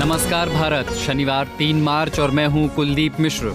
नमस्कार भारत। शनिवार 3 मार्च और मैं हूं कुलदीप मिश्र।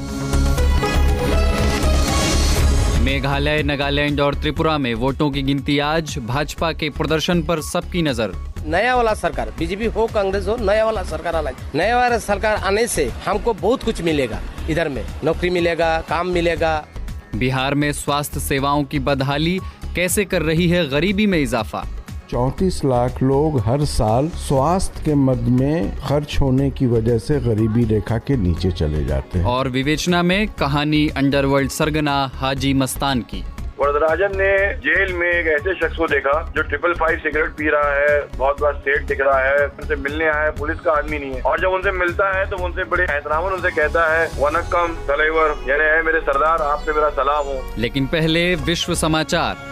मेघालय, नागालैंड और त्रिपुरा में वोटों की गिनती आज। भाजपा के प्रदर्शन पर सबकी नजर। नया वाला सरकार, बीजेपी हो कांग्रेस हो, नया वाला सरकार आना। नया वाला सरकार आने से हमको बहुत कुछ मिलेगा। इधर में नौकरी मिलेगा, काम मिलेगा। बिहार में स्वास्थ्य सेवाओं की बदहाली कैसे कर रही है गरीबी में इजाफा। 34 लाख लोग हर साल स्वास्थ्य के मद में खर्च होने की वजह से गरीबी रेखा के नीचे चले जाते हैं। और विवेचना में कहानी अंडरवर्ल्ड सरगना हाजी मस्तान की। वरदराजन ने जेल में एक ऐसे शख्स को देखा जो 555 सिगरेट पी रहा है, बहुत बड़ा सेठ दिख रहा है, उनसे मिलने आया है, पुलिस का आदमी नहीं है। और जब उनसे मिलता है तो उनसे बड़े एहतरामन उनसे कहता है वनक्कम तलेवर, यानी है मेरे सरदार, आप पे मेरा सलाम हो। लेकिन पहले विश्व समाचार।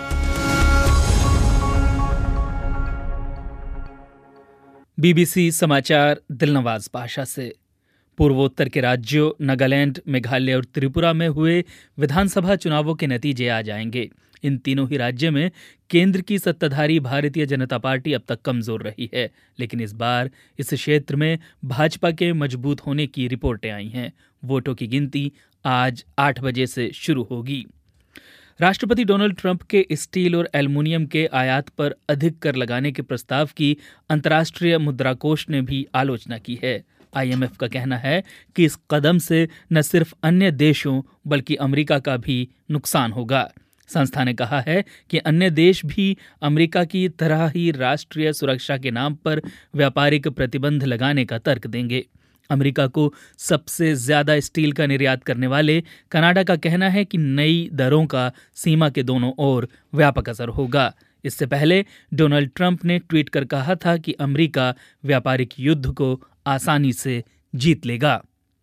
बीबीसी समाचार दिलनवाज भाषा से। पूर्वोत्तर के राज्यों नागालैंड, मेघालय और त्रिपुरा में हुए विधानसभा चुनावों के नतीजे आ जाएंगे। इन तीनों ही राज्यों में केंद्र की सत्ताधारी भारतीय जनता पार्टी अब तक कमजोर रही है, लेकिन इस बार इस क्षेत्र में भाजपा के मजबूत होने की रिपोर्टें आई हैं। वोटों की गिनती आज 8 बजे से शुरू होगी। राष्ट्रपति डोनाल्ड ट्रंप के स्टील और एल्युमिनियम के आयात पर अधिक कर लगाने के प्रस्ताव की अंतर्राष्ट्रीय मुद्रा कोष ने भी आलोचना की है। आईएमएफ का कहना है कि इस कदम से न सिर्फ अन्य देशों बल्कि अमेरिका का भी नुकसान होगा। संस्था ने कहा है कि अन्य देश भी अमेरिका की तरह ही राष्ट्रीय सुरक्षा के नाम पर व्यापारिक प्रतिबंध लगाने का तर्क देंगे। अमेरिका को सबसे ज्यादा स्टील का निर्यात करने वाले कनाडा का कहना है कि नई दरों का सीमा के दोनों ओर व्यापक असर होगा। इससे पहले डोनाल्ड ट्रंप ने ट्वीट कर कहा था कि अमेरिका व्यापारिक युद्ध को आसानी से जीत लेगा।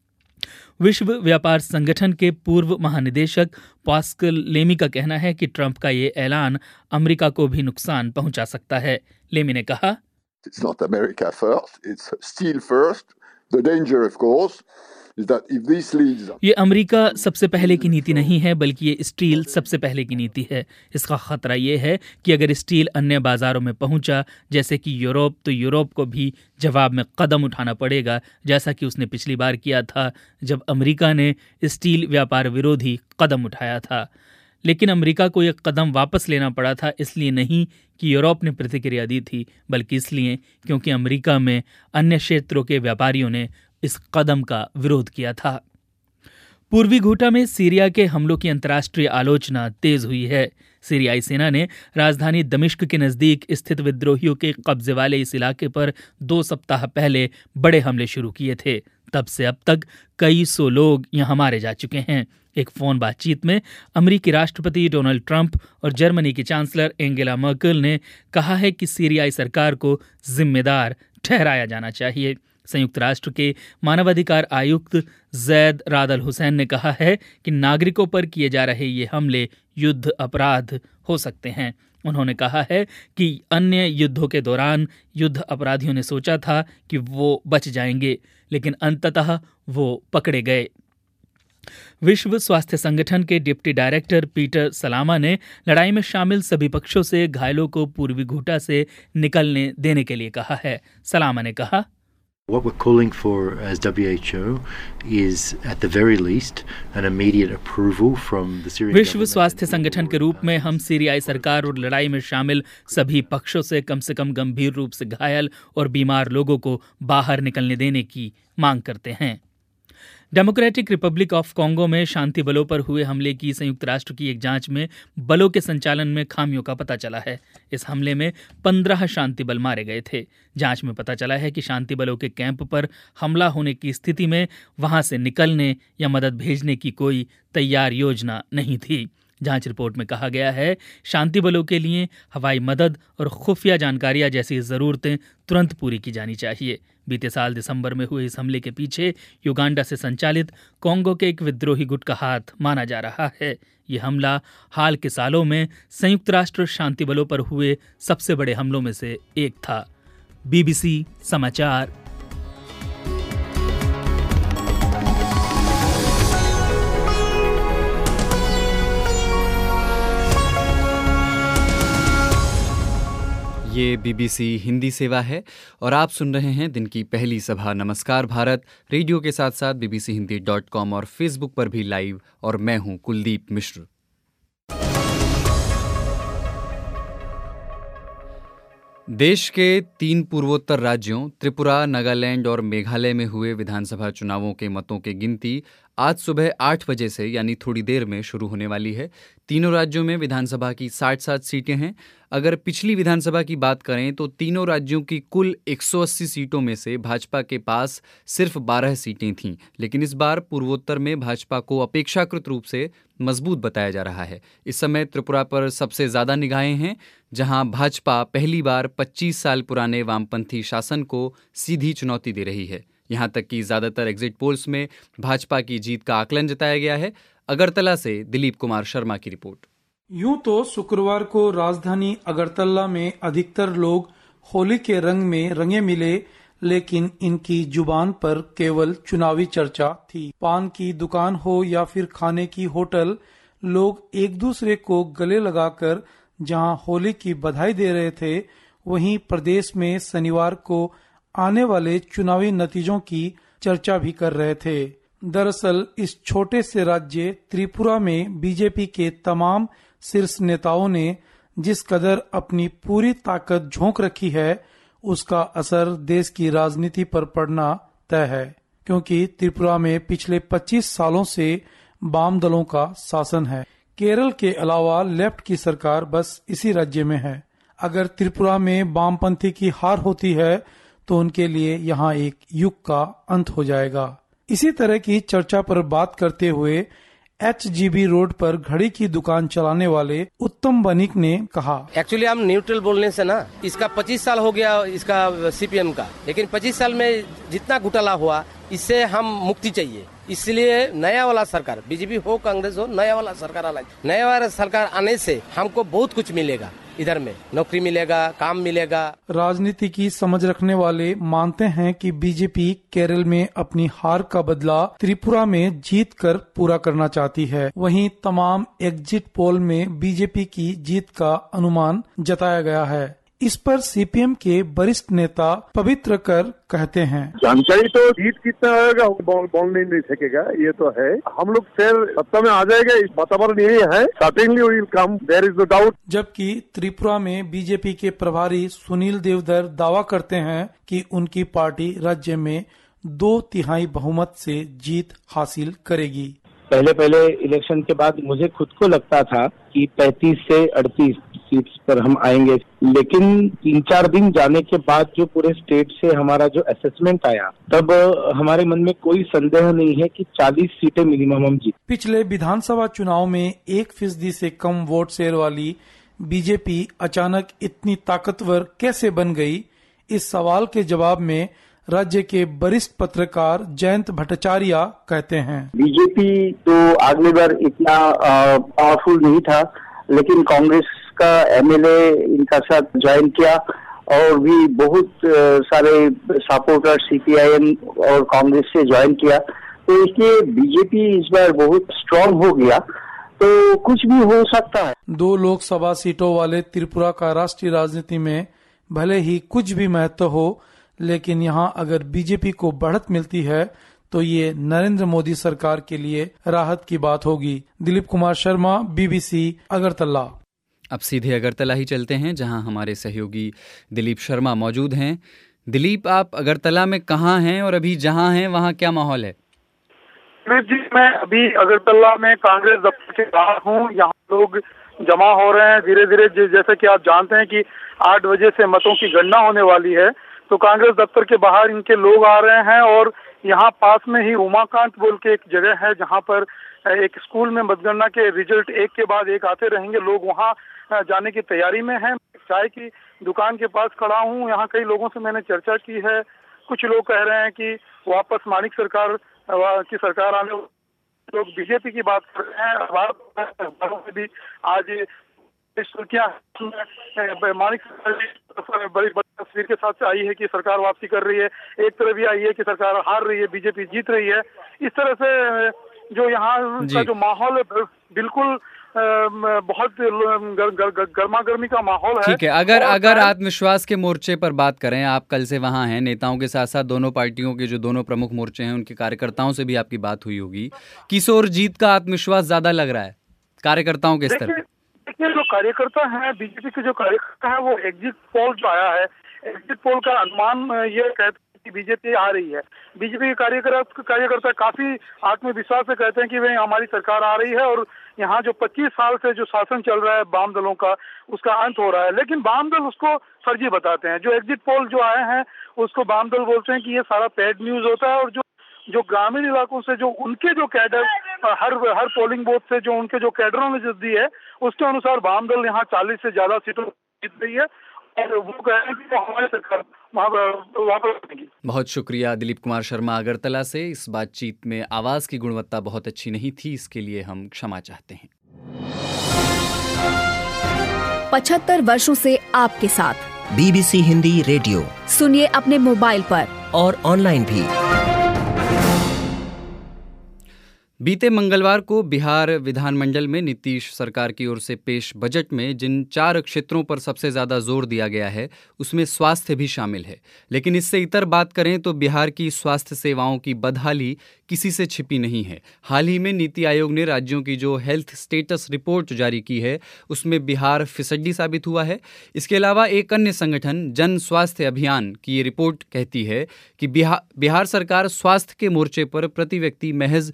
विश्व व्यापार संगठन के पूर्व महानिदेशक पास्कल लेमी का कहना है कि ट्रंप का ये ऐलान अमेरिका को भी नुकसान पहुंचा सकता है। लेमी ने कहा, It's not America first, it's steel first. The danger, of course, is that if this leads... ये अमेरिका सबसे पहले की नीति नहीं है, बल्कि ये स्टील सबसे पहले की नीति है। इसका खतरा ये है कि अगर स्टील अन्य बाजारों में पहुंचा, जैसे कि यूरोप, तो यूरोप को भी जवाब में कदम उठाना पड़ेगा, जैसा कि उसने पिछली बार किया था जब अमेरिका ने स्टील व्यापार विरोधी कदम उठाया था। लेकिन अमेरिका को यह कदम वापस लेना पड़ा था, इसलिए नहीं कि यूरोप ने प्रतिक्रिया दी थी, बल्कि इसलिए क्योंकि अमेरिका में अन्य क्षेत्रों के व्यापारियों ने इस कदम का विरोध किया था। पूर्वी घूटा में सीरिया के हमलों की अंतर्राष्ट्रीय आलोचना तेज हुई है। सीरियाई सेना ने राजधानी दमिश्क के नजदीक स्थित विद्रोहियों के कब्जे वाले इस इलाके पर 2 सप्ताह पहले बड़े हमले शुरू किए थे। तब से अब तक कई सौ लोग यहां मारे जा चुके हैं। एक फोन बातचीत में अमेरिकी राष्ट्रपति डोनाल्ड ट्रंप और जर्मनी की चांसलर एंगेला मर्केल ने कहा है कि सीरियाई सरकार को जिम्मेदार ठहराया जाना चाहिए। संयुक्त राष्ट्र के मानवाधिकार आयुक्त जैद राद अल हुसैन ने कहा है कि नागरिकों पर किए जा रहे ये हमले युद्ध अपराध हो सकते हैं। उन्होंने कहा है कि अन्य युद्धों के दौरान युद्ध अपराधियों ने सोचा था कि वो बच जाएंगे, लेकिन अंततः वो पकड़े गए। विश्व स्वास्थ्य संगठन के डिप्टी डायरेक्टर पीटर सलामा ने लड़ाई में शामिल सभी पक्षों से घायलों को पूर्वी घूटा से निकलने देने के लिए कहा है। सलामा ने कहा, What we're calling for as WHO is at the very least an immediate approval from the Syrian government. विश्व स्वास्थ्य संगठन के रूप में हम सीरियाई सरकार और लड़ाई में शामिल सभी पक्षों से कम गंभीर रूप से घायल और बीमार लोगों को बाहर निकलने देने की मांग करते हैं। डेमोक्रेटिक रिपब्लिक ऑफ कॉन्गो में शांति बलों पर हुए हमले की संयुक्त राष्ट्र की एक जांच में बलों के संचालन में खामियों का पता चला है। इस हमले में 15 शांति बल मारे गए थे। जांच में पता चला है कि शांति बलों के कैंप पर हमला होने की स्थिति में वहां से निकलने या मदद भेजने की कोई तैयार योजना नहीं थी। जांच रिपोर्ट में कहा गया है, शांति बलों के लिए हवाई मदद और खुफिया जानकारियां जैसी ज़रूरतें तुरंत पूरी की जानी चाहिए। बीते साल दिसंबर में हुए इस हमले के पीछे युगांडा से संचालित कॉन्गो के एक विद्रोही गुट का हाथ माना जा रहा है। यह हमला हाल के सालों में संयुक्त राष्ट्र शांति बलों पर हुए सबसे बड़े हमलों में से एक था। बीबीसी समाचार। ये बीबीसी हिंदी सेवा है और आप सुन रहे हैं दिन की पहली सभा नमस्कार भारत रेडियो के साथ साथ bbchindi.com और फेसबुक पर भी लाइव। और मैं हूं कुलदीप मिश्र। देश के 3 पूर्वोत्तर राज्यों त्रिपुरा, नागालैंड और मेघालय में हुए विधानसभा चुनावों के मतों की गिनती आज सुबह 8 बजे से यानी थोड़ी देर में शुरू होने वाली है। तीनों राज्यों में विधानसभा की 60 सीटें हैं। अगर पिछली विधानसभा की बात करें तो तीनों राज्यों की कुल 180 सीटों में से भाजपा के पास सिर्फ 12 सीटें थीं, लेकिन इस बार पूर्वोत्तर में भाजपा को अपेक्षाकृत रूप से मजबूत बताया जा रहा है। इस समय त्रिपुरा पर सबसे ज्यादा निगाहें हैं, जहां भाजपा पहली बार 25 साल पुराने वामपंथी शासन को सीधी चुनौती दे रही है। यहां तक कि ज्यादातर एग्जिट पोल्स में भाजपा की जीत का आकलन जताया गया है। अगरतला से दिलीप कुमार शर्मा की रिपोर्ट। यूं तो शुक्रवार को राजधानी अगरतला में अधिकतर लोग होली के रंग में रंगे मिले, लेकिन इनकी जुबान पर केवल चुनावी चर्चा थी। पान की दुकान हो या फिर खाने की होटल, लोग एक दूसरे को गले लगाकर जहां होली की बधाई दे रहे थे, वहीं प्रदेश में शनिवार को आने वाले चुनावी नतीजों की चर्चा भी कर रहे थे। दरअसल इस छोटे से राज्य त्रिपुरा में बीजेपी के तमाम शीर्ष नेताओं ने जिस कदर अपनी पूरी ताकत झोंक रखी है, उसका असर देश की राजनीति पर पड़ना तय है, क्योंकि त्रिपुरा में पिछले 25 सालों से वाम दलों का शासन है। केरल के अलावा लेफ्ट की सरकार बस इसी राज्य में है। अगर त्रिपुरा में वामपंथी की हार होती है तो उनके लिए यहाँ एक युग का अंत हो जाएगा। इसी तरह की चर्चा पर बात करते हुए HGB रोड पर घड़ी की दुकान चलाने वाले उत्तम बनिक ने कहा, एक्चुअली हम न्यूट्रल बोलने से ना, इसका 25 साल हो गया इसका CPM का, लेकिन 25 साल में जितना घोटाला हुआ इससे हम मुक्ति चाहिए। इसलिए नया वाला सरकार, बीजेपी हो कांग्रेस हो, नया वाला सरकार आने से हमको बहुत कुछ मिलेगा। इधर में नौकरी मिलेगा, काम मिलेगा। राजनीति की समझ रखने वाले मानते हैं कि बीजेपी केरल में अपनी हार का बदला त्रिपुरा में जीत कर पूरा करना चाहती है। वहीं तमाम एग्जिट पोल में बीजेपी की जीत का अनुमान जताया गया है। इस पर CPM के वरिष्ठ नेता पवित्र कर कहते हैं, जानकारी तो जीत कितना होगा बोल नहीं सकेगा, ये तो है। हम लोग फिर सत्ता में आ जाएगा, इस वातावरण यही है। Certainly we will come, there is no doubt. जबकि त्रिपुरा में बीजेपी के प्रभारी सुनील देवधर दावा करते हैं कि उनकी पार्टी राज्य में 2/3 बहुमत से जीत हासिल करेगी। पहले इलेक्शन के बाद मुझे खुद को लगता था कि 35 से 38 सीट्स पर हम आएंगे, लेकिन 3-4 दिन जाने के बाद जो पूरे स्टेट से हमारा जो असेसमेंट आया, तब हमारे मन में कोई संदेह नहीं है कि 40 सीटें मिनिमम हम जीत। पिछले विधानसभा चुनाव में 1% से कम वोट शेयर वाली बीजेपी अचानक इतनी ताकतवर कैसे बन गई? इस सवाल के जवाब में राज्य के वरिष्ठ पत्रकार जयंत भट्टाचार्य कहते हैं, बीजेपी तो अगली बार इतना पावरफुल नहीं था, लेकिन कांग्रेस का MLA इनका साथ ज्वाइन किया और भी बहुत सारे सपोर्टर CPIM और कांग्रेस से ज्वाइन किया, तो इसलिए बीजेपी इस बार बहुत स्ट्रांग हो गया। तो कुछ भी हो सकता है। 2 लोकसभा सीटों वाले त्रिपुरा का राष्ट्रीय राजनीति में भले ही कुछ भी महत्व हो, लेकिन यहाँ अगर बीजेपी को बढ़त मिलती है तो ये नरेंद्र मोदी सरकार के लिए राहत की बात होगी। दिलीप कुमार शर्मा, BBC अगरतला। अब सीधे अगरतला ही चलते हैं, जहां हमारे सहयोगी दिलीप शर्मा मौजूद हैं। दिलीप, आप अगरतला में कहाँ हैं और अभी जहां हैं वहां क्या माहौल है? जी, मैं अभी अगरतला में कांग्रेस दफ्तर के बाहर हूँ। यहाँ लोग जमा हो रहे हैं धीरे धीरे। जैसे कि आप जानते हैं कि 8 बजे से मतों की गणना होने वाली है, तो कांग्रेस दफ्तर के बाहर इनके लोग आ रहे हैं। और यहाँ पास में ही उमाकांत बोल के एक जगह है, जहाँ पर एक स्कूल में मतगणना के रिजल्ट एक के बाद एक आते रहेंगे। लोग वहाँ जाने की तैयारी में हैं। चाय की दुकान के पास खड़ा हूँ। यहाँ कई लोगों से मैंने चर्चा की है। कुछ लोग कह रहे हैं कि वापस मानिक सरकार की सरकार आने, लोग बीजेपी की बात कर रहे हैं। अखबारों में भी आज सुर्खियां मानिक सरकार बड़ी तस्वीर के साथ आई है कि सरकार वापसी कर रही है। एक तरफ ये आई है कि सरकार हार रही है, बीजेपी जीत रही है। इस तरह से जो यहाँ का जो माहौल है बिल्कुल बहुत गर्मा गर्मी का माहौल है। ठीक है, अगर आत्मविश्वास के मोर्चे पर बात करें, आप कल से वहां हैं, नेताओं के साथ साथ दोनों पार्टियों के जो दोनों प्रमुख मोर्चे हैं उनके कार्यकर्ताओं से भी आपकी बात हुई होगी, किस ओर जीत का आत्मविश्वास ज्यादा लग रहा है कार्यकर्ताओं के स्तर पर? देखिए, जो कार्यकर्ता हैं, बीजेपी के जो कार्यकर्ता हैं, वो एग्जिट पोल जो आया है, एग्जिट पोल का अनुमान ये कहते हैं कि बीजेपी आ रही है। बीजेपी के कार्यकर्ता काफी आत्मविश्वास से कहते हैं कि भाई हमारी सरकार आ रही है और यहाँ जो 25 साल से जो शासन चल रहा है वाम दलों का, उसका अंत हो रहा है। लेकिन वाम दल उसको फर्जी बताते हैं। जो एग्जिट पोल जो आए हैं उसको वाम दल बोलते हैं कि ये सारा पेड न्यूज होता है, और जो ग्रामीण इलाकों से जो उनके जो कैडर हर पोलिंग बूथ से जो उनके जो कैडरों ने जो दी है, उसके अनुसार वाम दल यहाँ 40 से ज्यादा सीटों जीत रही है और वो कह रहे हैं कि हमारी सरकार वापस आएगी। बहुत शुक्रिया दिलीप कुमार शर्मा अगरतला से। इस बातचीत में आवाज की गुणवत्ता बहुत अच्छी नहीं थी, इसके लिए हम क्षमा चाहते हैं। 75 वर्षों से आपके साथ BBC हिंदी रेडियो सुनिए अपने मोबाइल पर और ऑनलाइन भी। बीते मंगलवार को बिहार विधानमंडल में नीतीश सरकार की ओर से पेश बजट में जिन 4 क्षेत्रों पर सबसे ज्यादा जोर दिया गया है उसमें स्वास्थ्य भी शामिल है। लेकिन इससे इतर बात करें तो बिहार की स्वास्थ्य सेवाओं की बदहाली किसी से छिपी नहीं है। हाल ही में नीति आयोग ने राज्यों की जो हेल्थ स्टेटस रिपोर्ट जारी की है उसमें बिहार फिसड्डी साबित हुआ है। इसके अलावा एक अन्य संगठन जन स्वास्थ्य अभियान की ये रिपोर्ट कहती है कि बिहार सरकार स्वास्थ्य के मोर्चे पर प्रति व्यक्ति महज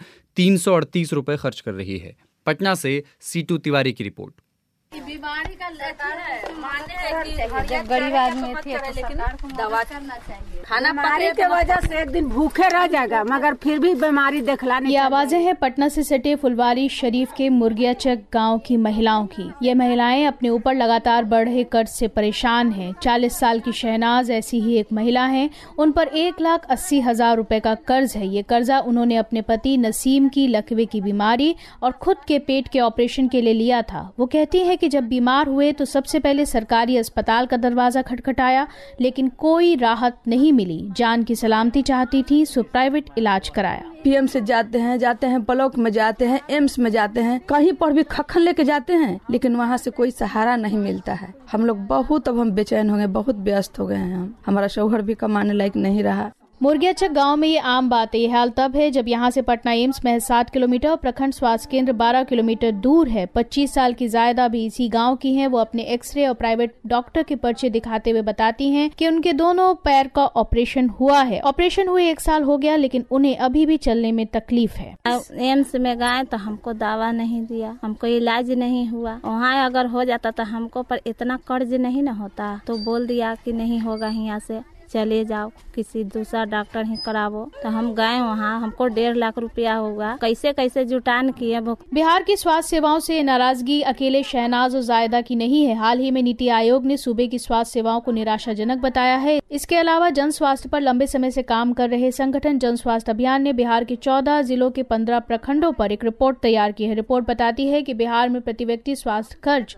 338 रुपए खर्च कर रही है। पटना से सीटू तिवारी की रिपोर्ट। बीमारी का लक्षण है, माने है कि जब गरीब आदमी थे तो लेकिन दवा करना चाहिए। खाना बीमारी के वजह से एक दिन भूखे रह जाएगा, मगर फिर भी बीमारी दिखला नहीं। ये आवाजें हैं पटना से सटे फुलवारी शरीफ के मुर्गियाचक गांव की महिलाओं की। ये महिलाएं अपने ऊपर लगातार बढ़ रहे कर्ज से परेशान हैं। 40 साल की शहनाज ऐसी ही एक महिला है। उन पर 1,80,000 रुपए का कर्ज है। ये कर्जा उन्होंने अपने पति नसीम की लकवे की बीमारी और खुद के पेट के ऑपरेशन के लिए लिया था। वो कहती है कि जब बीमार हुए तो सबसे पहले सरकारी अस्पताल का दरवाजा खटखटाया, लेकिन कोई राहत नहीं मिली। जान की सलामती चाहती थी, सो प्राइवेट इलाज कराया। PM से जाते हैं ब्लॉक में जाते हैं, एम्स में जाते हैं, कहीं पर भी खखन लेके जाते हैं, लेकिन वहाँ से कोई सहारा नहीं मिलता है। हम लोग बहुत अब हम बेचैन हो गए, बहुत व्यस्त हो गए हैं। हमारा शौहर भी कमाने लायक नहीं रहा। मुर्गियाचक गांव में ये आम बात है। ये हाल तब है जब यहाँ से पटना एम्स महज 7 किलोमीटर और प्रखंड स्वास्थ्य केंद्र 12 किलोमीटर दूर है। 25 साल की जायदा भी इसी गांव की हैं। वो अपने एक्सरे और प्राइवेट डॉक्टर के पर्चे दिखाते हुए बताती हैं कि उनके दोनों पैर का ऑपरेशन हुआ है। ऑपरेशन हुए 1 साल हो गया, लेकिन उन्हें अभी भी चलने में तकलीफ है। एम्स में गए तो हमको दवा नहीं दिया, हमको इलाज नहीं हुआ। वहाँ अगर हो जाता तो हमको पर इतना कर्ज नहीं न होता, तो बोल दिया कि नहीं होगा, यहाँ से चले जाओ, किसी दूसरा डॉक्टर ही करावो। तो हम गए वहाँ, हमको 1.5 लाख रुपया होगा। कैसे कैसे जुटान किए। बिहार की स्वास्थ्य सेवाओं से नाराजगी अकेले शहनाज और जायदा की नहीं है। हाल ही में नीति आयोग ने सूबे की स्वास्थ्य सेवाओं को निराशाजनक बताया है। इसके अलावा जन स्वास्थ्य पर लंबे समय से काम कर रहे संगठन जन स्वास्थ्य अभियान ने बिहार के 14 जिलों के 15 प्रखंडों पर एक रिपोर्ट तैयार की है। रिपोर्ट बताती है कि बिहार में प्रति व्यक्ति स्वास्थ्य खर्च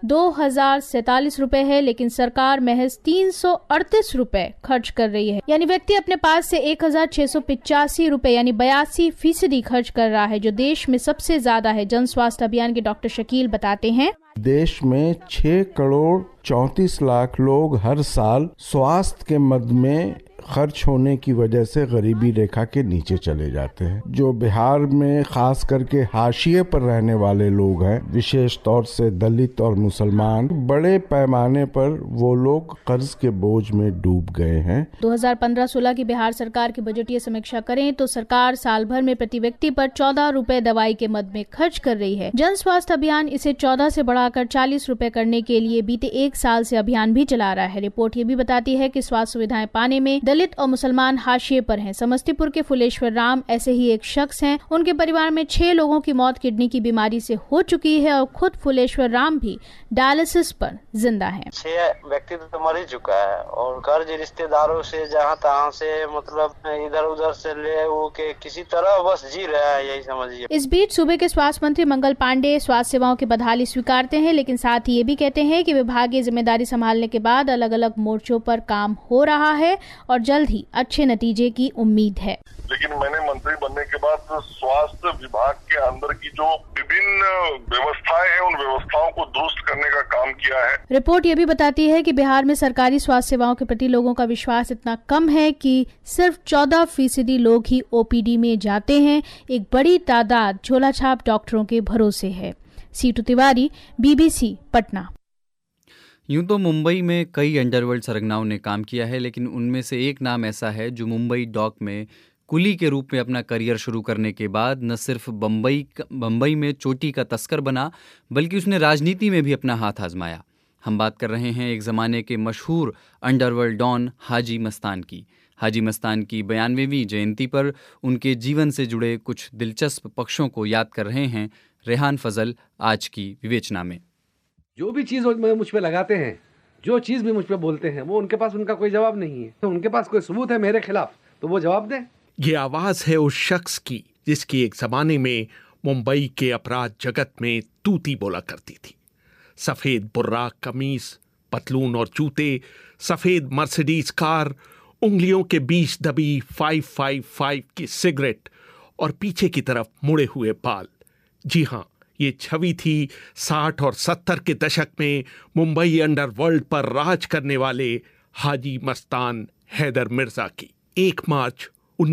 2,047 रुपए है, लेकिन सरकार महज 338 रुपए खर्च कर रही है। यानी व्यक्ति अपने पास से 1,685 रुपए यानी 82% खर्च कर रहा है, जो देश में सबसे ज्यादा है। जन स्वास्थ्य अभियान के डॉक्टर शकील बताते हैं, देश में 6 करोड़ 34 लाख लोग हर साल स्वास्थ्य के मद में खर्च होने की वजह से गरीबी रेखा के नीचे चले जाते हैं। जो बिहार में खास करके हाशिए पर रहने वाले लोग हैं, विशेष तौर से दलित और मुसलमान, बड़े पैमाने पर वो लोग कर्ज के बोझ में डूब गए हैं। 2015-16 की बिहार सरकार की बजटीय समीक्षा करें तो सरकार साल भर में प्रति व्यक्ति पर 14 रुपए दवाई के मद में खर्च कर रही है। जन स्वास्थ्य अभियान इसे 14 से बढ़ाकर 40 रुपए करने के लिए बीते 1 साल से अभियान भी चला रहा है। रिपोर्ट ये भी बताती है कि स्वास्थ्य सुविधाएं पाने में दलित और मुसलमान हाशिए पर हैं। समस्तीपुर के फुलेश्वर राम ऐसे ही एक शख्स हैं। उनके परिवार में 6 लोगों की मौत किडनी की बीमारी से हो चुकी है और खुद फुलेश्वर राम भी डायलिसिस पर जिंदा हैं। 6 व्यक्ति तो मर ही चुका है और कर्ज रिश्तेदारों से जहाँ तहाँ से मतलब इधर उधर से ले वो के किसी तरह बस जी रहा है, यही समझिए। इस बीच सूबे के स्वास्थ्य मंत्री मंगल पांडे स्वास्थ्य सेवाओं की बदहाली स्वीकारते हैं, लेकिन साथ ही ये भी कहते हैं कि विभागीय जिम्मेदारी संभालने के बाद अलग अलग मोर्चों पर काम हो रहा है और जल्द ही अच्छे नतीजे की उम्मीद है। लेकिन मैंने मंत्री बनने के बाद स्वास्थ्य विभाग के अंदर की जो विभिन्न व्यवस्थाएं हैं उन व्यवस्थाओं को दुरुस्त करने का काम किया है। रिपोर्ट ये भी बताती है कि बिहार में सरकारी स्वास्थ्य सेवाओं के प्रति लोगों का विश्वास इतना कम है कि सिर्फ 14% लोग ही ओपीडी में जाते हैं। एक बड़ी तादाद झोला छाप डॉक्टरों के भरोसे है। सीटू तिवारी, BBC, पटना। यूं तो मुंबई में कई अंडरवर्ल्ड सरगनाओं ने काम किया है, लेकिन उनमें से एक नाम ऐसा है जो मुंबई डॉक में कुली के रूप में अपना करियर शुरू करने के बाद न सिर्फ बम्बई में चोटी का तस्कर बना, बल्कि उसने राजनीति में भी अपना हाथ आजमाया। हम बात कर रहे हैं एक ज़माने के मशहूर अंडरवर्ल्ड डॉन हाजी मस्तान की। हाजी मस्तान की 92वीं जयंती पर उनके जीवन से जुड़े कुछ दिलचस्प पक्षों को याद कर रहे हैं रेहान फजल आज की विवेचना में। जो भी चीज़ मुझ पे लगाते हैं, जो चीज़ भी मुझ पे बोलते हैं, वो उनके पास उनका कोई जवाब नहीं है। तो उनके पास कोई सबूत है मेरे खिलाफ तो वो जवाब दें। ये आवाज़ है उस शख्स की जिसकी एक ज़माने में मुंबई के अपराध जगत में तूती बोला करती थी। सफ़ेद बुर्राक कमीज, पतलून और जूते, सफ़ेद मर्सिडीज कार, उंगलियों के बीच दबी 555 की सिगरेट और पीछे की तरफ मुड़े हुए बाल। जी हाँ, ये छवि थी 60 और 70 के दशक में मुंबई अंडरवर्ल्ड पर राज करने वाले हाजी मस्तान हैदर मिर्जा की। 1 मार्च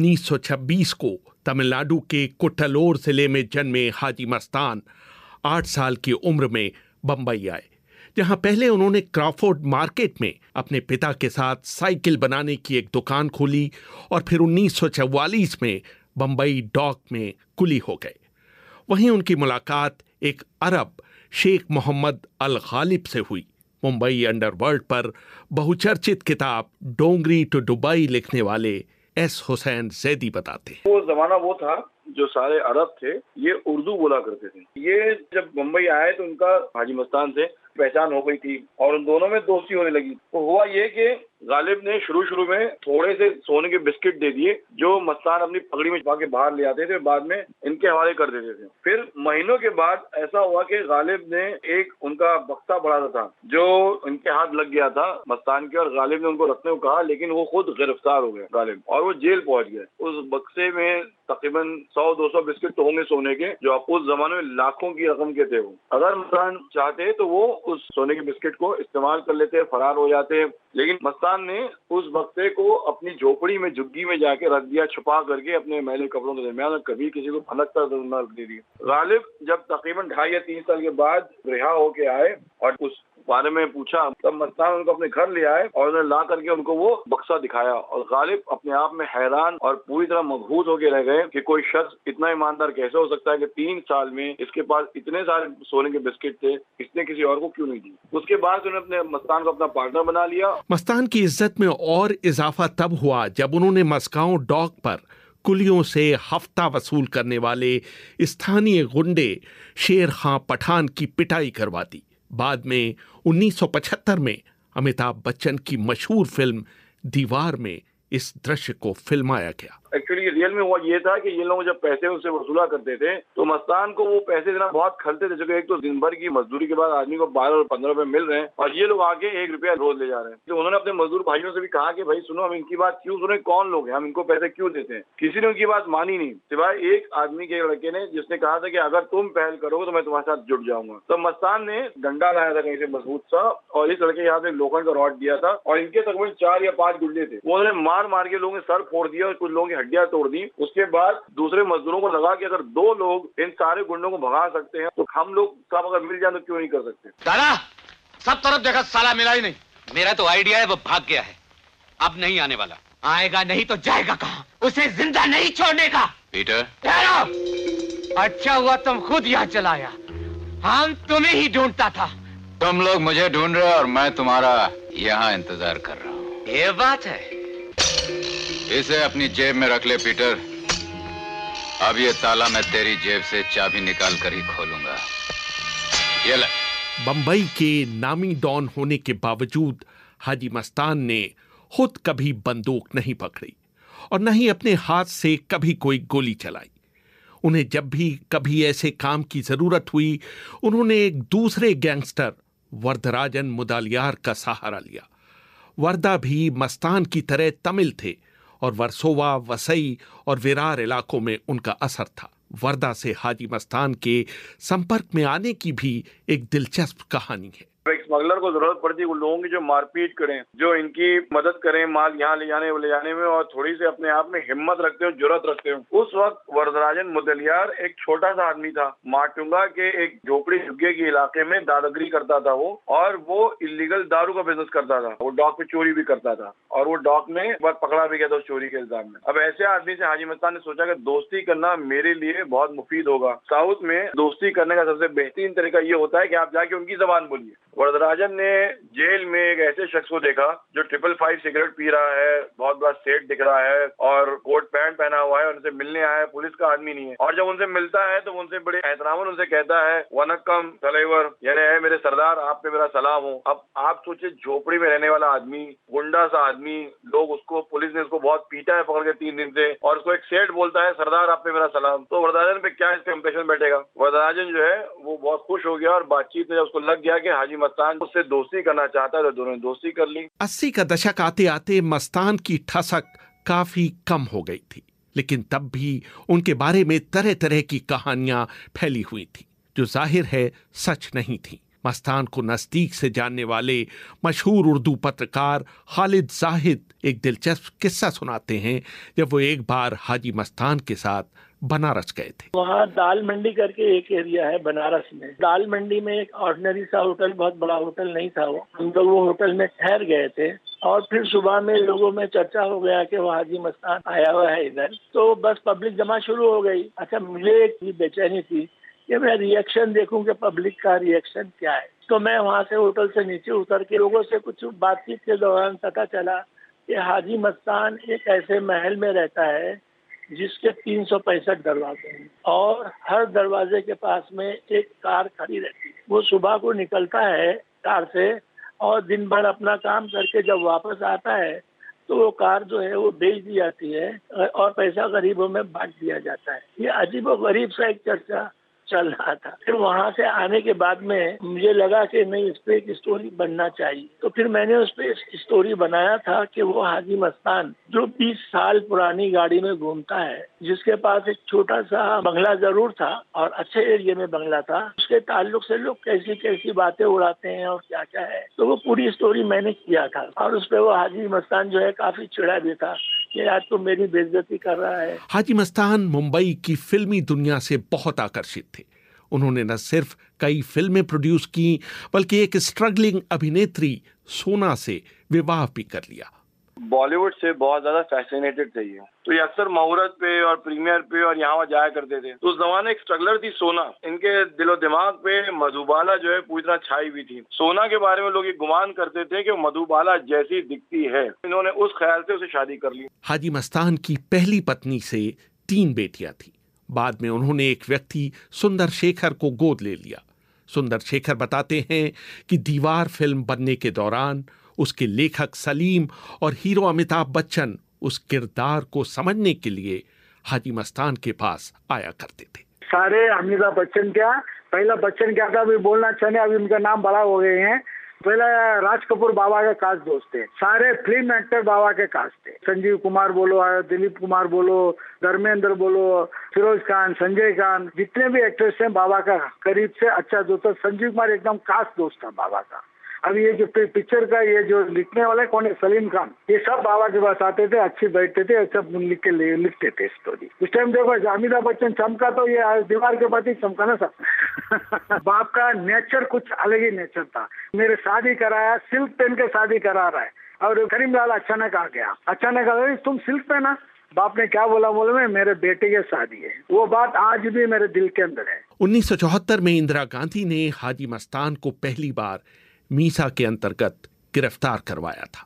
1926 को तमिलनाडु के कुट्टलोर जिले में जन्मे हाजी मस्तान 8 साल की उम्र में बंबई आए, जहां पहले उन्होंने क्रॉफोर्ड मार्केट में अपने पिता के साथ साइकिल बनाने की एक दुकान खोली और फिर 1944 में बंबई डॉक में कुली हो गए। वहीं उनकी मुलाकात एक अरब शेख मोहम्मद अल गालिब से हुई। मुंबई अंडरवर्ल्ड पर बहुचर्चित किताब डोंगरी टू दुबई लिखने वाले एस हुसैन जैदी बताते हैं। वो जमाना वो था जो सारे अरब थे ये उर्दू बोला करते थे। ये जब मुंबई आए तो उनका हाजी मस्तान से पहचान हो गई थी और उन दोनों में दोस्ती होने लगी। तो हुआ ये कि गालिब ने शुरू में थोड़े से सोने के बिस्किट दे दिए जो मस्तान अपनी पगड़ी में छुपा के बाहर ले आते थे, बाद में इनके हवाले कर देते थे। फिर महीनों के बाद ऐसा हुआ कि गालिब ने एक उनका बक्सा बढ़ाया था जो इनके हाथ लग गया था मस्तान के, और गालिब ने उनको रखने को कहा, लेकिन वो खुद गिरफ्तार हो गए गालिब और वो जेल पहुंच गए। उस बक्से में तकरीबन 100-200 बिस्किट तो होंगे सोने के, जो उस जमाने में लाखों की रकम के थे। वो अगर मस्तान चाहते तो वो उस सोने के बिस्किट को इस्तेमाल कर लेते, फरार हो जाते, लेकिन मस्तान ने उस बक्से को अपनी झोपड़ी में झुग्गी में जाके रख दिया, छुपा करके अपने मैले कपड़ों के दरमियान, कभी किसी को भनक कर न दे दिया। गालिब जब तकरीबन 2.5 या 3 साल के बाद रिहा होके आए और उस बारे में पूछा, तब मस्तान उनको अपने घर ले आए और उन्हें ला करके उनको वो बक्सा दिखाया और गालिब अपने आप में हैरान और पूरी तरह मबहूत होके रह गए कि कोई शख्स इतना ईमानदार कैसे हो सकता है कि 3 साल में इसके पास इतने सारे सोने के बिस्किट थे, इसने किसी और को क्यों नहीं दी। उसके बाद उन्होंने अपने मस्तान को अपना पार्टनर बना लिया। मस्तान की इज्जत में और इजाफा तब हुआ जब उन्होंने मस्काओ डॉक पर कुलियों से हफ्ता वसूल करने वाले स्थानीय गुंडे शेर खां पठान की पिटाई करवा दी। बाद में 1975 में अमिताभ बच्चन की मशहूर फिल्म दीवार में इस दृश्य को फिल्माया गया। एक्चुअली रियल में हुआ ये था कि ये लोग जब पैसे उनसे वसूला करते थे तो मस्तान को वो पैसे देना बहुत खलते थे, क्योंकि एक तो दिन भर की मजदूरी के बाद आदमी को 12 और 15 रुपए मिल रहे हैं और ये लोग आगे 1 रुपया रोज ले जा रहे हैं। तो उन्होंने अपने मजदूर भाइयों से भी कहा कि भाई सुनो, हम इनकी बात क्यों सुने, कौन लोग हैं, हम इनको पैसे क्यों देते हैं। किसी ने उनकी बात मानी नहीं, सिवाय एक आदमी के लड़के ने, जिसने कहा था कि अगर तुम पहल करोगे तो मैं तुम्हारे साथ जुड़ जाऊंगा। तो मस्तान ने डंडा लाया था कहीं से मजबूत सा और इस लड़के के हाथ में लोखंड का रॉड दिया था और इनके तकरीबन 4 या 5 गुंडे थे। वो उन्होंने मार के लोगों के सर फोड़ दिया और कुछ लोगों की हड्डियां तोड़ दी। उसके बाद दूसरे मजदूरों को लगा कि अगर 2 लोग इन सारे गुंडों को भगा सकते हैं तो हम लोग सब अगर मिल जाए तो क्यों नहीं कर सकते। साला सब तरफ देखा, साला मिला ही नहीं। मेरा तो आइडिया है, वो भाग गया है, अब नहीं आने वाला। आएगा नहीं तो जाएगा कहाँ, उसे जिंदा नहीं छोड़ने का। पीटर, अच्छा हुआ तुम खुद यहाँ चलाया, हम तुम्हें ही ढूंढता था। तुम लोग मुझे ढूंढ रहे हो और मैं तुम्हारा यहाँ इंतजार कर रहा हूँ। ये बात है। इसे अपनी जेब में रख ले पीटर। अब ये ताला मैं तेरी जेब से चाबी निकाल कर ही खोलूंगा। ये ले। बंबई के नामी डॉन होने के बावजूद हाजी मस्तान ने खुद कभी बंदूक नहीं पकड़ी और न ही अपने हाथ से कभी कोई गोली चलाई। उन्हें जब भी कभी ऐसे काम की जरूरत हुई, उन्होंने एक दूसरे गैंगस्टर वरदराजन मुदालियार का सहारा लिया। वर्दा भी मस्तान की तरह तमिल थे और वर्सोवा, वसई और विरार इलाकों में उनका असर था। वर्दा से हाजी मस्तान के संपर्क में आने की भी एक दिलचस्प कहानी है। एक स्मगलर को जरूरत पड़ती है उन लोगों की जो मारपीट करें, जो इनकी मदद करें माल यहाँ ले जाने में और थोड़ी से अपने आप में हिम्मत रखते हो, जुर्रत रखते हो। उस वक्त वरदराजन मुदलियार एक छोटा सा आदमी था, माटुंगा के एक झोपड़ी झुग्गे के इलाके में दादागिरी करता था वो, और वो इलीगल दारू का बिजनेस करता था। वो डॉक पे चोरी भी करता था और वो डॉक में एक बार पकड़ा भी गया था उस चोरी के इल्जाम में। अब ऐसे आदमी से हाजी मस्तान ने सोचा कि दोस्ती करना मेरे लिए बहुत मुफीद होगा। साउथ में दोस्ती करने का सबसे बेहतरीन तरीका ये होता है कि आप जाके उनकी जबान बोलिए। वरदराजन ने जेल में एक ऐसे शख्स को देखा जो 555 सिगरेट पी रहा है, बहुत बड़ा सेट दिख रहा है और कोट पैंट पहना हुआ है, उनसे मिलने आया है, पुलिस का आदमी नहीं है। और जब उनसे मिलता है तो उनसे बड़े एहतरामन उनसे कहता है वनक्कम तलेवर, यानी है मेरे सरदार, आप पे मेरा सलाम हो। अब आप सोचिए, झोपड़ी में रहने वाला आदमी, गुंडा सा आदमी, लोग उसको, पुलिस ने उसको बहुत पीटा है पकड़ के 3 दिन से, और उसको एक सेठ बोलता है सरदार आप पे मेरा सलाम। तो वरदराजन पे क्या इसका इंप्रेशन बैठेगा। वरदराजन जो है वो बहुत खुश हो गया और बातचीत में उसको लग गया कि हाजी मस्तान उससे दोस्ती करना चाहता है, तो दोनों ने दोस्ती कर ली। 80 का दशक आते आते मस्तान की ठसक काफी कम हो गई थी, लेकिन तब भी उनके बारे में तरह तरह की कहानियां फैली हुई थी जो जाहिर है सच नहीं थी। मस्तान को नजदीक से जानने वाले मशहूर उर्दू पत्रकार खालिद जाहिद एक दिलचस्प किस्सा सुनाते हैं जब वो एक बार हाजी मस्तान के साथ बनारस गए थे। वहाँ दाल मंडी करके एक एरिया है बनारस में। दाल मंडी में एक ऑर्डिनरी सा होटल, बहुत बड़ा होटल नहीं था वो, हम लोग वो होटल में ठहर गए थे और फिर सुबह में लोगों में चर्चा हो गया कि वो हाजी मस्तान आया हुआ है इधर, तो बस पब्लिक जमा शुरू हो गई। अच्छा, मुझे एक बेचैनी थी कि मैं रिएक्शन देखूं कि पब्लिक का रिएक्शन क्या है। तो मैं वहाँ से होटल से नीचे उतर के लोगों से कुछ बातचीत के दौरान पता चला कि हाजी मस्तान एक ऐसे महल में रहता है जिसके 365 दरवाजे हैं और हर दरवाजे के पास में एक कार खड़ी रहती है। वो सुबह को निकलता है कार से और दिन भर अपना काम करके जब वापस आता है तो वो कार जो है वो बेच दी जाती है और पैसा गरीबों में बांट दिया जाता है। ये अजीब और गरीब सा एक चर्चा चल रहा था। फिर वहाँ से आने के बाद में मुझे लगा कि नहीं, इस पे एक स्टोरी बनना चाहिए। तो फिर मैंने उस पे स्टोरी बनाया था कि वो हाजी मस्तान जो 20 साल पुरानी गाड़ी में घूमता है, जिसके पास एक छोटा सा बंगला जरूर था और अच्छे एरिया में बंगला था, उसके ताल्लुक से लोग कैसी कैसी बातें उड़ाते हैं और क्या क्या है, तो वो पूरी स्टोरी मैंने किया था। और उस पे वो हाजी मस्तान जो है काफी चिढ़ा भी था कि आज तो मेरी बेइज्जती कर रहा है। हाजी मस्तान मुंबई की फिल्मी दुनिया से बहुत आकर्षित थे। उन्होंने न सिर्फ कई फिल्में प्रोड्यूस की बल्कि एक स्ट्रगलिंग अभिनेत्री सोना से विवाह भी कर लिया। बॉलीवुड से बहुत ज्यादा फैसिनेटेड थे ये, तो ये अक्सर मुहूर्त पे और प्रीमियर पे और यहाँ जाया करते थे। तो उस जमाने एक स्ट्रगलर थी सोना, इनके दिलो दिमाग पे मधुबाला जो है पूरी तरह छाई हुई थी। सोना के बारे में लोग ये गुमान करते थे कि वो मधुबाला जैसी दिखती है, इन्होंने उस ख्याल से उसे शादी कर ली। हाजी मस्तान की पहली पत्नी से 3 बेटियां थी। बाद में उन्होंने एक व्यक्ति सुंदर शेखर को गोद ले लिया। सुंदर शेखर बताते हैं कि दीवार फिल्म बनने के दौरान उसके लेखक सलीम और हीरो अमिताभ बच्चन उस किरदार को समझने के लिए हाजी मस्तान के पास आया करते थे। सारे अमिताभ बच्चन क्या, पहला बच्चन क्या था, अभी बोलना चाहिए, अभी उनका नाम बड़ा हो गए हैं। पहला राज कपूर बाबा के कास्ट दोस्त थे, सारे फिल्म एक्टर बाबा के कास्ट थे। संजीव कुमार बोलो, दिलीप कुमार बोलो, धर्मेंद्र बोलो, फिरोज खान, संजय खान, जितने भी एक्टर्स हैं बाबा का करीब से अच्छा दोस्त। संजीव कुमार एकदम कास्ट दोस्त था बाबा का। अभी ये जो पिक्चर का ये जो लिखने वाला कौन है, सलीम खान, ये सब बाबा के पास आते थे, अच्छी बैठते थे, सब लिखते थे स्टोरी। उस टाइम देखो अमिताभ बच्चन चमका तो ये दीवार के बाद ही चमका ना सब। बाप का नेचर कुछ अलग ही नेचर था। मेरे शादी कराया, सिल्क पहन के शादी करा रहा है और करीमलाल अचानक आ गया, अचानक आ गया, तुम सिल्क पहना। बाप ने क्या बोला, बोले मैं मेरे बेटे की शादी है। वो बात आज भी मेरे दिल के अंदर है। 1974 में इंदिरा गांधी ने हाजी मस्तान को पहली बार मीसा के अंतर्गत गिरफ्तार करवाया था।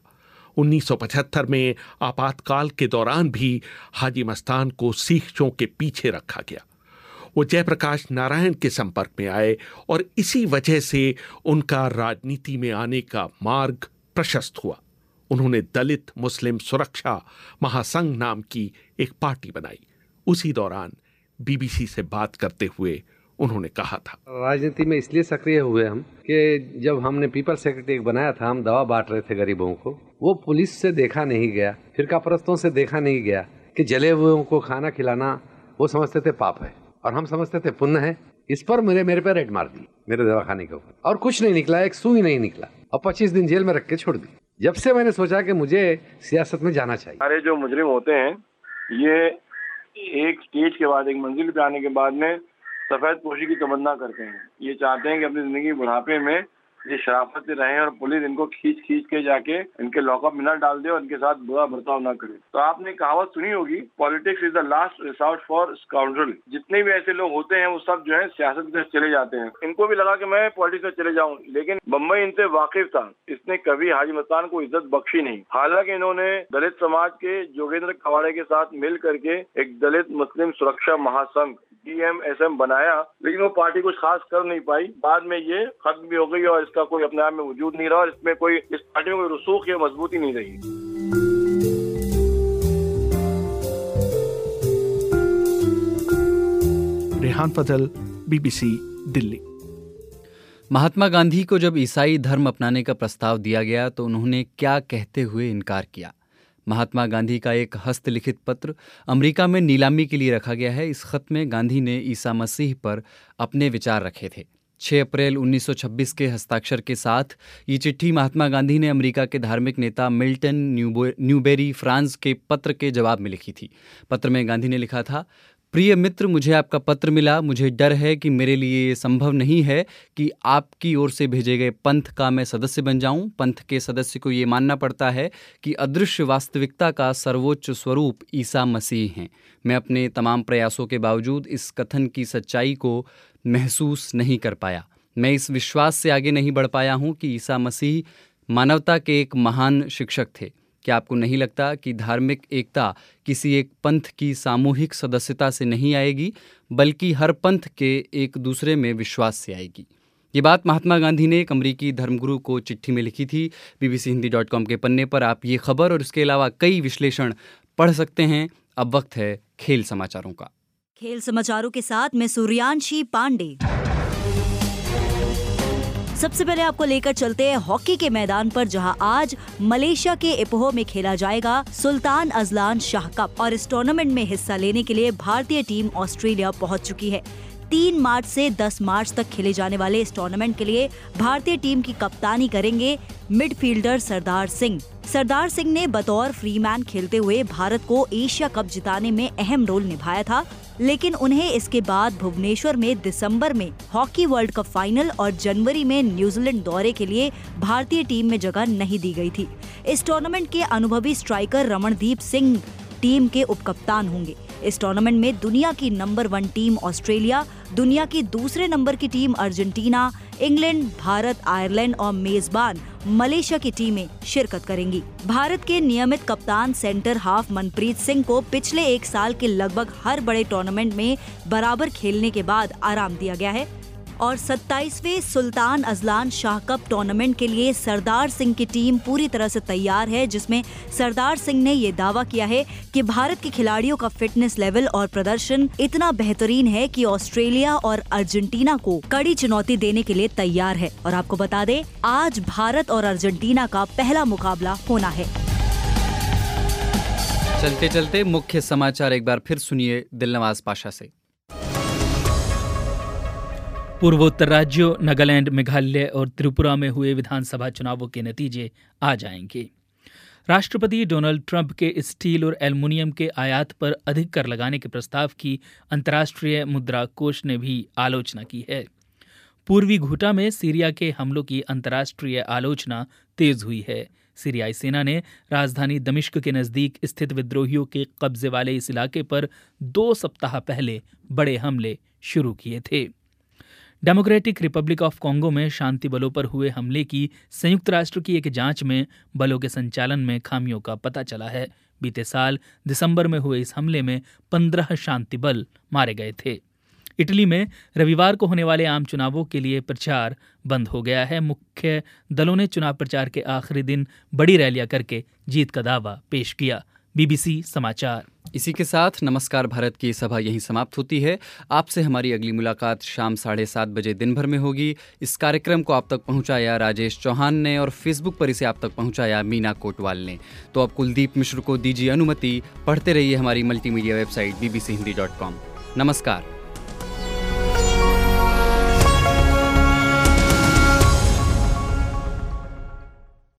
1975 में आपातकाल के दौरान भी हाजी मस्तान को सिखों के पीछे रखा गया। वो जयप्रकाश नारायण के संपर्क में आए और इसी वजह से उनका राजनीति में आने का मार्ग प्रशस्त हुआ। उन्होंने दलित मुस्लिम सुरक्षा महासंघ नाम की एक पार्टी बनाई। उसी दौरान बीबीसी से बात करते हुए उन्होंने कहा था। राजनीति में इसलिए सक्रिय हुए हम कि जब हमने पीपल सेक्रेटरी बनाया था, हम दवा बांट रहे थे गरीबों को, वो पुलिस से देखा नहीं गया, फिरका परस्तों से देखा नहीं गया कि जले हुए को खाना खिलाना वो समझते थे पाप है और हम समझते थे पुण्य है। इस पर मेरे पे रेड मार दी, मेरे दवाखाने के ऊपर, और कुछ नहीं निकला, एक सुई नहीं निकला, और 25 दिन जेल में रख के छोड़ दी। जब से मैंने सोचा कि मुझे सियासत में जाना चाहिए। सारे जो मुजरिम होते हैं ये एक स्टेज के बाद, एक मंजिल पे आने के बाद में सफेद पोशी की तमन्ना करते हैं। ये चाहते हैं कि अपनी जिंदगी बुढ़ापे में ये शराफत से रहें और पुलिस इनको खींच के जाके इनके लॉकअप में न डाल दे और इनके साथ बुरा बर्ताव न करे। तो आपने कहावत सुनी होगी, politics is the last resort for scoundrel. जितने भी ऐसे लोग होते हैं वो सब जो है सियासत में चले जाते हैं। इनको भी लगा कि मैं पॉलिटिक्स में चले जाऊं, लेकिन बम्बई इनसे वाकिफ था, इसने कभी हाजी मस्तान को इज्जत बख्शी नहीं। हालांकि इन्होंने दलित समाज के जोगेंद्र कवाड़े के साथ मिल करके एक दलित मुस्लिम सुरक्षा महासंघ DMSM बनाया, लेकिन वो पार्टी कुछ खास कर नहीं पाई। बाद में ये खत्म भी हो गई और इसका कोई अपने आप में वजूद नहीं रहा और इसमें कोई, इस पार्टी में कोई रसूख या मजबूती नहीं रही। रेहान फजल, BBC, दिल्ली। महात्मा गांधी को जब ईसाई धर्म अपनाने का प्रस्ताव दिया गया तो उन्होंने क्या कहते हुए इनकार किया? महात्मा गांधी का एक हस्तलिखित पत्र अमेरिका में नीलामी के लिए रखा गया है। इस खत में गांधी ने ईसा मसीह पर अपने विचार रखे थे। 6 अप्रैल 1926 के हस्ताक्षर के साथ ये चिट्ठी महात्मा गांधी ने अमेरिका के धार्मिक नेता मिल्टन न्यूबेरी फ्रांस के पत्र के जवाब में लिखी थी। पत्र में गांधी ने लिखा था, प्रिय मित्र, मुझे आपका पत्र मिला। मुझे डर है कि मेरे लिए ये संभव नहीं है कि आपकी ओर से भेजे गए पंथ का मैं सदस्य बन जाऊं। पंथ के सदस्य को ये मानना पड़ता है कि अदृश्य वास्तविकता का सर्वोच्च स्वरूप ईसा मसीह हैं। मैं अपने तमाम प्रयासों के बावजूद इस कथन की सच्चाई को महसूस नहीं कर पाया। मैं इस विश्वास से आगे नहीं बढ़ पाया हूं कि ईसा मसीह मानवता के एक महान शिक्षक थे। क्या आपको नहीं लगता कि धार्मिक एकता किसी एक पंथ की सामूहिक सदस्यता से नहीं आएगी, बल्कि हर पंथ के एक दूसरे में विश्वास से आएगी? ये बात महात्मा गांधी ने एक अमरीकी धर्मगुरु को चिट्ठी में लिखी थी। bbchindi.com के पन्ने पर आप ये खबर और इसके अलावा कई विश्लेषण पढ़ सकते हैं। अब वक्त है खेल समाचारों का। खेल समाचारों के साथ मैं सूर्यांशी पांडे। सबसे पहले आपको लेकर चलते हैं हॉकी के मैदान पर, जहां आज मलेशिया के इपोह में खेला जाएगा सुल्तान अजलान शाह कप। और इस टूर्नामेंट में हिस्सा लेने के लिए भारतीय टीम ऑस्ट्रेलिया पहुंच चुकी है। 3 मार्च से 10 मार्च तक खेले जाने वाले इस टूर्नामेंट के लिए भारतीय टीम की कप्तानी करेंगे मिडफील्डर सरदार सिंह। सरदार सिंह ने बतौर फ्रीमैन खेलते हुए भारत को एशिया कप जिताने में अहम रोल निभाया था, लेकिन उन्हें इसके बाद भुवनेश्वर में दिसंबर में हॉकी वर्ल्ड कप फाइनल और जनवरी में न्यूजीलैंड दौरे के लिए भारतीय टीम में जगह नहीं दी गई थी। इस टूर्नामेंट के अनुभवी स्ट्राइकर रमनदीप सिंह टीम के उपकप्तान होंगे। इस टूर्नामेंट में दुनिया की नंबर 1 टीम ऑस्ट्रेलिया, दुनिया की दूसरे नंबर की team Argentina, England, Bharat, Ireland और मेजबान मलेशिया की टीमें शिरकत करेंगी। भारत के नियमित कप्तान सेंटर हाफ मनप्रीत सिंह को पिछले 1 साल के लगभग हर बड़े टूर्नामेंट में बराबर खेलने के बाद आराम दिया गया है और 27वें Sultan Azlan Shah cup tournament के लिए सरदार सिंह की टीम पूरी तरह से तैयार है, जिसमें सरदार सिंह ने ये दावा किया है कि भारत के खिलाड़ियों का फिटनेस लेवल और प्रदर्शन इतना बेहतरीन है कि ऑस्ट्रेलिया और अर्जेंटीना को कड़ी चुनौती देने के लिए तैयार है। और आपको बता दें, आज भारत और अर्जेंटीना का पहला मुकाबला होना है। चलते चलते मुख्य समाचार एक बार फिर सुनिए दिलनवाज पाशा से। पूर्वोत्तर राज्यों नागालैंड, मेघालय और त्रिपुरा में हुए विधानसभा चुनावों के नतीजे आ जाएंगे। राष्ट्रपति डोनाल्ड ट्रंप के स्टील और एल्युमिनियम के आयात पर अधिक कर लगाने के प्रस्ताव की अंतर्राष्ट्रीय मुद्रा कोष ने भी आलोचना की है। पूर्वी घूटा में सीरिया के हमलों की अंतर्राष्ट्रीय आलोचना तेज हुई है। सीरियाई सेना ने राजधानी दमिश्क के नज़दीक स्थित विद्रोहियों के कब्जे वाले इस इलाके पर 2 सप्ताह पहले बड़े हमले शुरू किए थे। डेमोक्रेटिक रिपब्लिक ऑफ कॉन्गो में शांति बलों पर हुए हमले की संयुक्त राष्ट्र की एक जांच में बलों के संचालन में खामियों का पता चला है। बीते साल दिसंबर में हुए इस हमले में 15 शांति बल मारे गए थे। इटली में रविवार को होने वाले आम चुनावों के लिए प्रचार बंद हो गया है। मुख्य दलों ने चुनाव प्रचार के आखिरी दिन बड़ी रैलियां करके जीत का दावा पेश किया। BBC समाचार। इसी के साथ नमस्कार भारत की सभा यहीं समाप्त होती है। आपसे हमारी अगली मुलाकात शाम 7:30 बजे दिन भर में होगी। इस कार्यक्रम को आप तक पहुंचाया राजेश चौहान ने और फेसबुक पर इसे आप तक पहुंचाया मीना कोटवाल ने। तो अब कुलदीप मिश्र को दीजिए अनुमति। पढ़ते रहिए हमारी मल्टीमीडिया वेबसाइट bbchindi.com। नमस्कार।